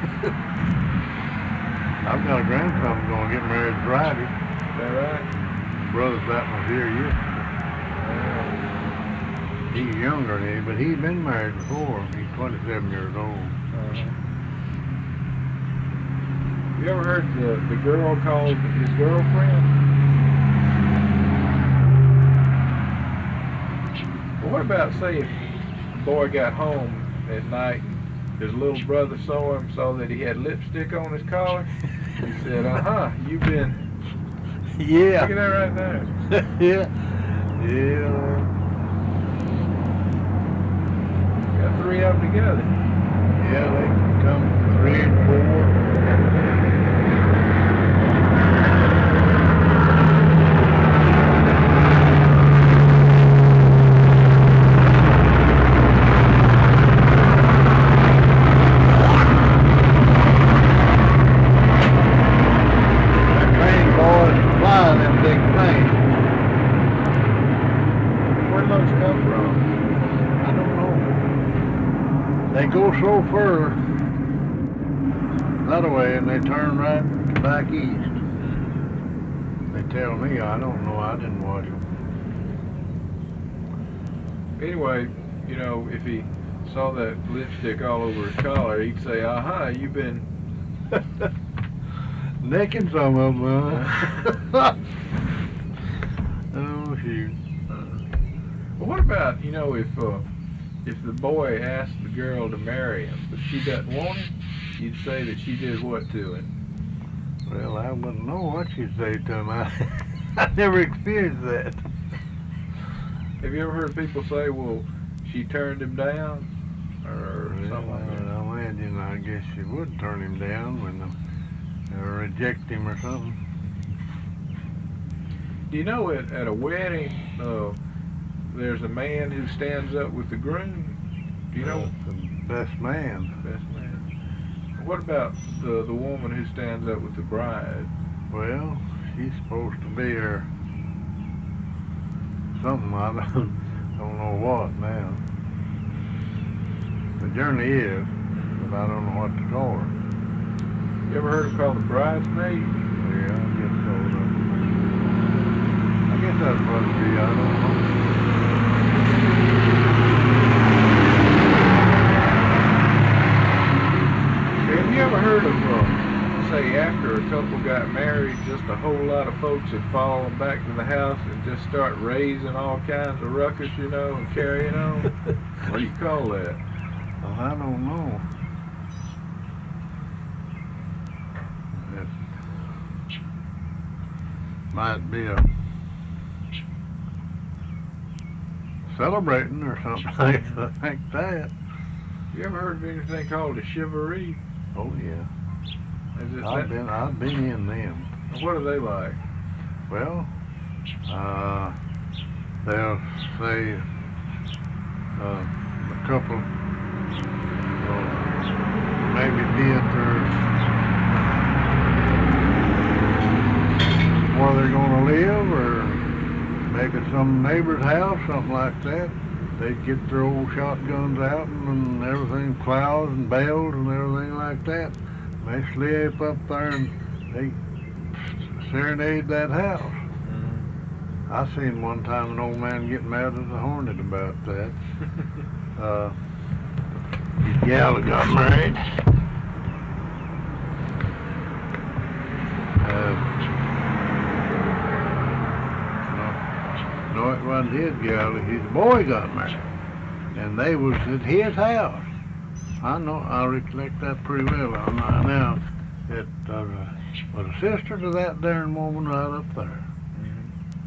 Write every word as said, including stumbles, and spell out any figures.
I've got a grandson who's gonna get married Friday. Is that right? Brother's that was here yesterday. He's younger than me, but he's been married before. He's twenty-seven years old. Uh-huh. You ever heard the, the girl called his girlfriend? Well, what about, say, if the boy got home at night, his little brother saw him, saw that he had lipstick on his collar? He said, uh-huh, you've been... Yeah. Look at that right there. Yeah. Yeah. Got three of them together. Yeah, they can come three and four. They go so far that way and they turn right back east. They tell me, I don't know, I didn't watch them. Anyway, you know, if he saw that lipstick all over his collar, he'd say, uh-huh, you've been... Necking some of them, huh? Oh, shoot. Well, what about, you know, if... Uh, If the boy asked the girl to marry him, but she doesn't want him, you'd say that she did what to him? Well, I wouldn't know what you'd say to him. I, I never experienced that. Have you ever heard people say, well, she turned him down? Or well, something like that? I imagine, I guess she would turn him down when they, or reject him or something. Do you know at, at a wedding, uh, there's a man who stands up with the groom? Do you know? Uh, the best man. Best man. What about the the woman who stands up with the bride? Well, she's supposed to be her something, I don't, don't know what now. The journey is, but I don't know what to call her. You ever heard her called the bridesmaid? Yeah, I guess so. I guess that's what it be, I don't know. Have you ever heard of, uh, say, after a couple got married, just a whole lot of folks had fallen back to the house and just start raising all kinds of ruckus, you know, and carrying on? What do you call that? Well, I don't know. It might be a celebrating or something like that. You ever heard of anything called a chivalry? Oh yeah. Is it I've that? been I've been in them. What are they like? Well, uh, they'll say uh, a couple uh, maybe be at their where they're going to live, or maybe some neighbor's house, something like that. They'd get their old shotguns out and, and everything, plows and bells and everything like that. They sleep up there and they serenade that house. Mm-hmm. I seen one time an old man get mad at the hornet about that. uh, his gal that got married. Uh, No, it wasn't his gal. His boy got married, and they was at his house. I know, I recollect that pretty well. Now, it uh, was a sister to that darn woman right up there.